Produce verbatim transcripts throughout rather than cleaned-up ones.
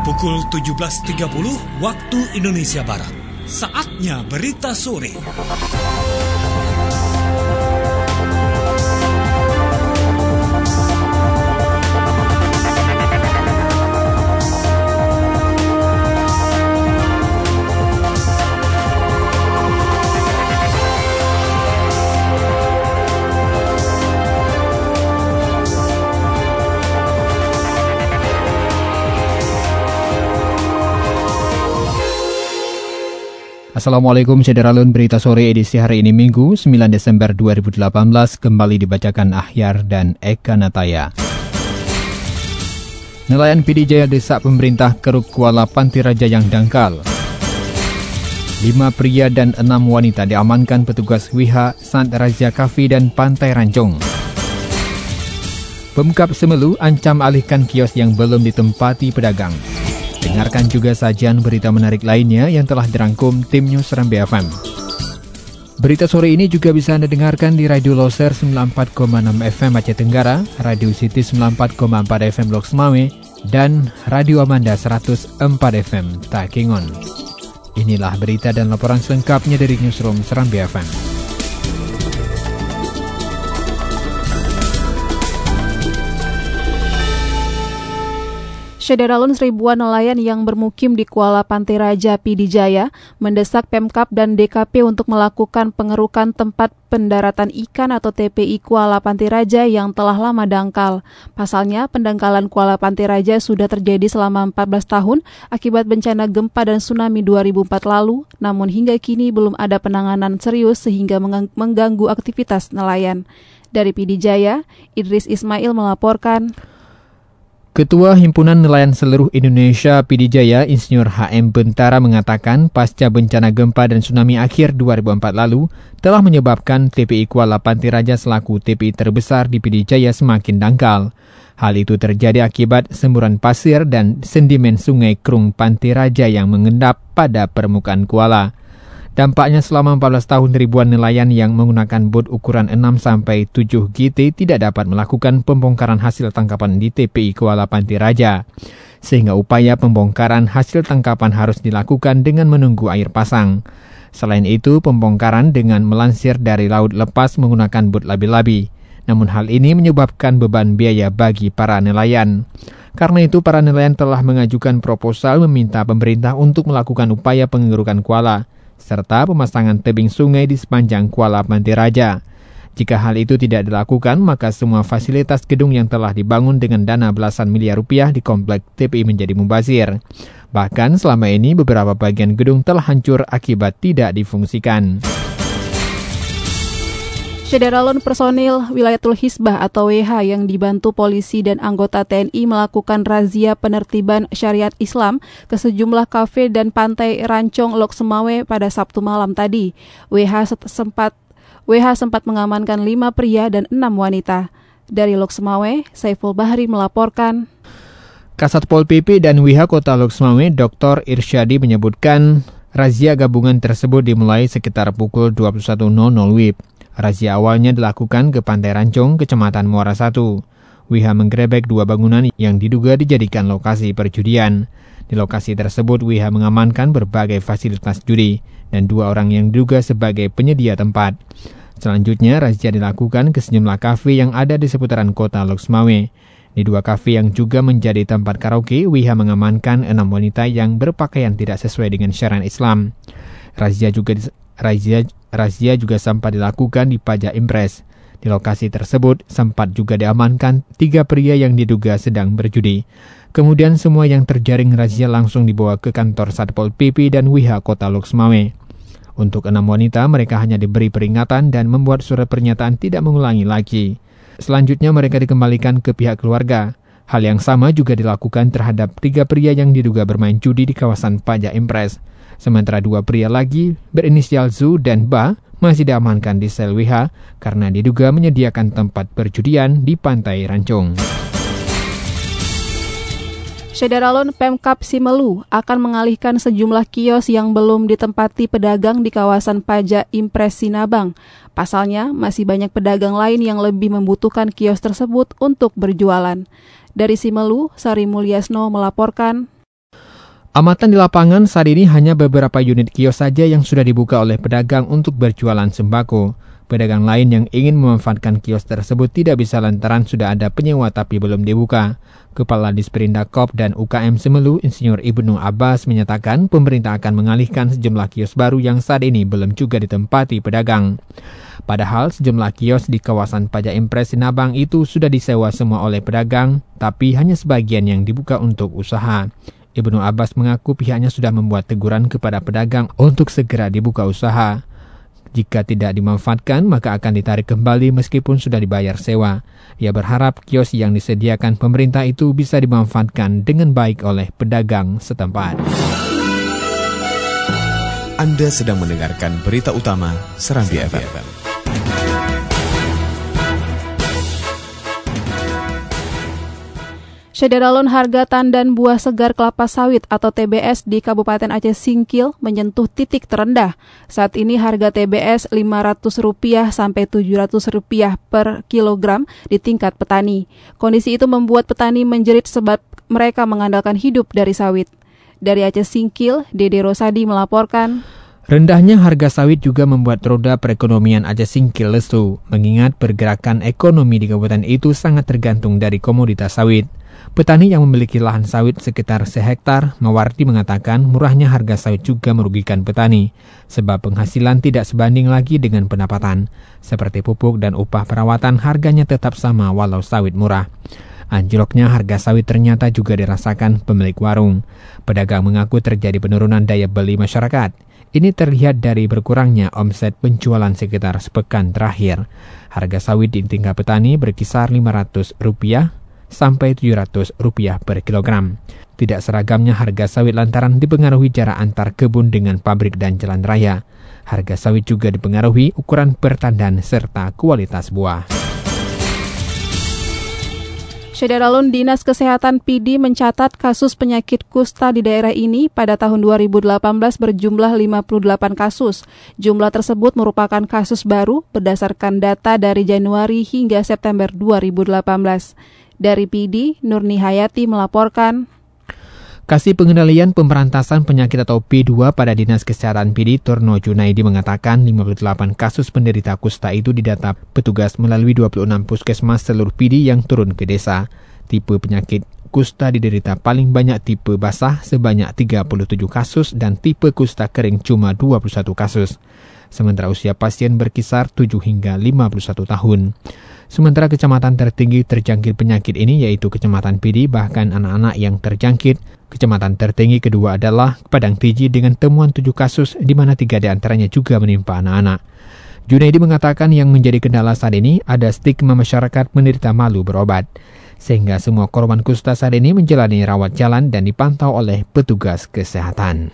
Pukul tujuh belas tiga puluh waktu Indonesia Barat. Saatnya berita sore. Assalamualaikum Sederalun, berita sore edisi hari ini Minggu sembilan Desember dua ribu delapan belas kembali dibacakan Ahyar dan Eka Nataya. Nelayan P D Jaya desak pemerintah keruk Kuala Pantiraja yang dangkal. Lima pria dan enam wanita diamankan petugas W H saat razia kafe dan Pantai Rancong. Pemkab Semelu ancam alihkan kios yang belum ditempati pedagang. Dengarkan juga sajian berita menarik lainnya yang telah dirangkum tim News Serambi F M. Berita sore ini juga bisa Anda dengarkan di Radio Loser sembilan puluh empat koma enam F M Aceh Tenggara, Radio City sembilan puluh empat koma empat F M Lok Semawe, dan Radio Amanda seratus empat F M Takengon. Inilah berita dan laporan selengkapnya dari Newsroom Serambi F M. Sederalun, ribuan nelayan yang bermukim di Kuala Pantiraja P D Jaya mendesak Pemkab dan D K P untuk melakukan pengerukan tempat pendaratan ikan atau T P I Kuala Pantiraja yang telah lama dangkal. Pasalnya, pendangkalan Kuala Pantiraja sudah terjadi selama empat belas tahun akibat bencana gempa dan tsunami dua ribu empat lalu, namun hingga kini belum ada penanganan serius sehingga mengganggu aktivitas nelayan. Dari P D Jaya, Idris Ismail melaporkan. Ketua Himpunan Nelayan Seluruh Indonesia P D Jaya, Insinyur H M Bentara mengatakan pasca bencana gempa dan tsunami akhir dua ribu empat lalu telah menyebabkan T P I Kuala Pantiraja selaku T P I terbesar di P D Jaya semakin dangkal. Hal itu terjadi akibat semburan pasir dan sedimen sungai Krung Pantiraja yang mengendap pada permukaan kuala. Dampaknya selama empat belas tahun ribuan nelayan yang menggunakan bot ukuran enam sampai tujuh G T tidak dapat melakukan pembongkaran hasil tangkapan di T P I Kuala Pantiraja. Sehingga upaya pembongkaran hasil tangkapan harus dilakukan dengan menunggu air pasang. Selain itu, pembongkaran dengan melansir dari laut lepas menggunakan bot labi-labi. Namun hal ini menyebabkan beban biaya bagi para nelayan. Karena itu, para nelayan telah mengajukan proposal meminta pemerintah untuk melakukan upaya pengerukan kuala serta pemasangan tebing sungai di sepanjang Kuala Pantiraja. Jika hal itu tidak dilakukan, maka semua fasilitas gedung yang telah dibangun dengan dana belasan miliar rupiah di komplek T P I menjadi mubazir. Bahkan selama ini beberapa bagian gedung telah hancur akibat tidak difungsikan. Sederalun, personil Wilayatul Hizbah atau W H yang dibantu polisi dan anggota T N I melakukan razia penertiban syariat Islam ke sejumlah kafe dan Pantai Rancong Lok Semawe pada Sabtu malam tadi. W H sempat W H sempat mengamankan lima pria dan enam wanita. Dari Lok Semawe, Saiful Bahri melaporkan. Kasat Pol P P dan W H Kota Lok Semawe, Doktor Irsyadi menyebutkan razia gabungan tersebut dimulai sekitar pukul dua puluh satu nol nol W I B. Razia awalnya dilakukan ke Pantai Rancong, Kecamatan Muara satu. W H menggerebek dua bangunan yang diduga dijadikan lokasi perjudian. Di lokasi tersebut, W H mengamankan berbagai fasilitas judi dan dua orang yang diduga sebagai penyedia tempat. Selanjutnya, razia dilakukan ke sejumlah kafe yang ada di seputaran kota Lok Semawe. Di dua kafe yang juga menjadi tempat karaoke, W H mengamankan enam wanita yang berpakaian tidak sesuai dengan syariat Islam. Razia juga razia Razia juga sempat dilakukan di Pajak Impres. Di lokasi tersebut sempat juga diamankan tiga pria yang diduga sedang berjudi. Kemudian semua yang terjaring razia langsung dibawa ke kantor Satpol P P dan W H Kota Lok Semawe. Untuk enam wanita, mereka hanya diberi peringatan dan membuat surat pernyataan tidak mengulangi lagi. Selanjutnya mereka dikembalikan ke pihak keluarga. Hal yang sama juga dilakukan terhadap tiga pria yang diduga bermain judi di kawasan Pajak Impres. Sementara dua pria lagi berinisial Zu dan Ba masih diamankan di sel W H karena diduga menyediakan tempat perjudian di Pantai Rancong. Sederalun, Pemkab Simelu akan mengalihkan sejumlah kios yang belum ditempati pedagang di kawasan Pajak Impres Sinabang. Pasalnya, masih banyak pedagang lain yang lebih membutuhkan kios tersebut untuk berjualan. Dari Simelu, Sari Mulyasno melaporkan. Amatan di lapangan, saat ini hanya beberapa unit kios saja yang sudah dibuka oleh pedagang untuk berjualan sembako. Pedagang lain yang ingin memanfaatkan kios tersebut tidak bisa lantaran sudah ada penyewa tapi belum dibuka. Kepala Disperindak dan U K M Semelu, Insinyur Ibnu Abbas menyatakan pemerintah akan mengalihkan sejumlah kios baru yang saat ini belum juga ditempati pedagang. Padahal sejumlah kios di kawasan Pajak Impres Sinabang itu sudah disewa semua oleh pedagang, tapi hanya sebagian yang dibuka untuk usaha. Ibnu Abbas mengaku pihaknya sudah membuat teguran kepada pedagang untuk segera dibuka usaha. Jika tidak dimanfaatkan, maka akan ditarik kembali meskipun sudah dibayar sewa. Ia berharap kios yang disediakan pemerintah itu bisa dimanfaatkan dengan baik oleh pedagang setempat. Anda sedang mendengarkan berita utama Serambi F M. Syederalun harga tandan buah segar kelapa sawit atau T B S di Kabupaten Aceh Singkil menyentuh titik terendah. Saat ini harga T B S lima ratus rupiah sampai tujuh ratus rupiah per kilogram di tingkat petani. Kondisi itu membuat petani menjerit sebab mereka mengandalkan hidup dari sawit. Dari Aceh Singkil, Dede Rosadi melaporkan. Rendahnya harga sawit juga membuat roda perekonomian Aceh Singkil lesu, mengingat pergerakan ekonomi di kabupaten itu sangat tergantung dari komoditas sawit. Petani yang memiliki lahan sawit sekitar sehektar, Mawardi mengatakan murahnya harga sawit juga merugikan petani, sebab penghasilan tidak sebanding lagi dengan pendapatan. Seperti pupuk dan upah perawatan harganya tetap sama walau sawit murah. Anjloknya harga sawit ternyata juga dirasakan pemilik warung. Pedagang mengaku terjadi penurunan daya beli masyarakat. Ini terlihat dari berkurangnya omset penjualan sekitar sepekan terakhir. Harga sawit di tingkat petani berkisar lima ratus rupiah sampai tujuh ratus rupiah per kilogram. Tidak seragamnya harga sawit lantaran dipengaruhi jarak antar kebun dengan pabrik dan jalan raya. Harga sawit juga dipengaruhi ukuran pertandan serta kualitas buah. Syederalun Dinas Kesehatan P D mencatat kasus penyakit kusta di daerah ini pada tahun dua ribu delapan belas berjumlah lima puluh delapan kasus. Jumlah tersebut merupakan kasus baru berdasarkan data dari Januari hingga September dua ribu delapan belas. Dari P D, Nurni Hayati melaporkan. Kasih Pengendalian Pemberantasan Penyakit atau P dua pada Dinas Kesehatan P D, Torno Junaidi mengatakan lima puluh delapan kasus penderita kusta itu didata petugas melalui dua puluh enam puskesmas seluruh P D yang turun ke desa. Tipe penyakit kusta diderita paling banyak tipe basah sebanyak tiga puluh tujuh kasus dan tipe kusta kering cuma dua puluh satu kasus. Sementara usia pasien berkisar tujuh hingga lima puluh satu tahun. Sementara kecamatan tertinggi terjangkit penyakit ini yaitu Kecamatan P D, bahkan anak-anak yang terjangkit. Kecamatan tertinggi kedua adalah Padang Tiji dengan temuan tujuh kasus, di mana tiga di antaranya juga menimpa anak-anak. Junaidi mengatakan yang menjadi kendala saat ini ada stigma masyarakat menderita malu berobat, sehingga semua korban kusta saat ini menjalani rawat jalan dan dipantau oleh petugas kesehatan.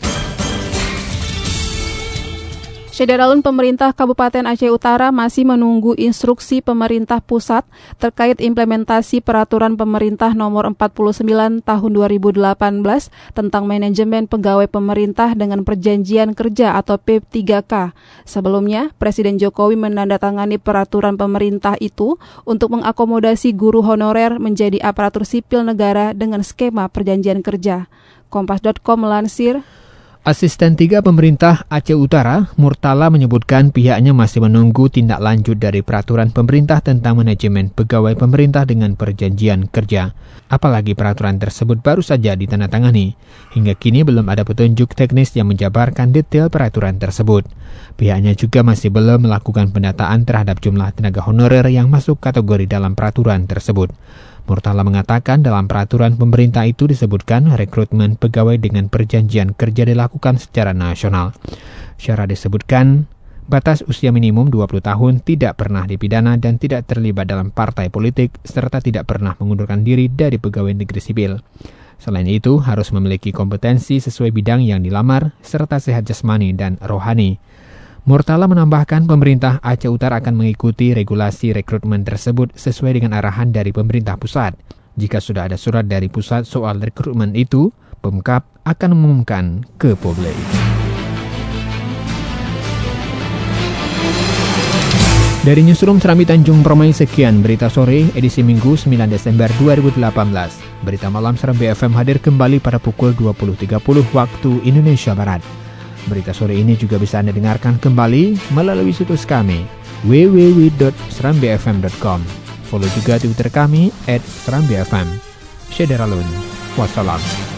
Syederalun pemerintah Kabupaten Aceh Utara masih menunggu instruksi pemerintah pusat terkait implementasi peraturan pemerintah nomor empat puluh sembilan tahun dua ribu delapan belas tentang manajemen pegawai pemerintah dengan perjanjian kerja atau P tiga K. Sebelumnya, Presiden Jokowi menandatangani peraturan pemerintah itu untuk mengakomodasi guru honorer menjadi aparatur sipil negara dengan skema perjanjian kerja. Kompas titik com melansir. Asisten tiga pemerintah Aceh Utara, Murtala, menyebutkan pihaknya masih menunggu tindak lanjut dari peraturan pemerintah tentang manajemen pegawai pemerintah dengan perjanjian kerja. Apalagi peraturan tersebut baru saja ditandatangani. Hingga kini belum ada petunjuk teknis yang menjabarkan detail peraturan tersebut. Pihaknya juga masih belum melakukan pendataan terhadap jumlah tenaga honorer yang masuk kategori dalam peraturan tersebut. Murtala mengatakan dalam peraturan pemerintah itu disebutkan rekrutmen pegawai dengan perjanjian kerja dilakukan secara nasional. Syarat disebutkan batas usia minimum dua puluh tahun, tidak pernah dipidana dan tidak terlibat dalam partai politik, serta tidak pernah mengundurkan diri dari pegawai negeri sipil. Selain itu, harus memiliki kompetensi sesuai bidang yang dilamar, serta sehat jasmani dan rohani. Murtala menambahkan pemerintah Aceh Utara akan mengikuti regulasi rekrutmen tersebut sesuai dengan arahan dari pemerintah pusat. Jika sudah ada surat dari pusat soal rekrutmen itu, Pemkab akan mengumumkan ke publik. Dari Newsroom Serambi Tanjung Permai, sekian berita sore edisi Minggu sembilan Desember dua ribu delapan belas. Berita Malam Serambi F M hadir kembali pada pukul dua puluh tiga puluh waktu Indonesia Barat. Berita sore ini juga bisa Anda dengarkan kembali melalui situs kami w w w dot serambi f m dot com. Follow juga Twitter kami at serambi f m. Syederalun. Wassalam.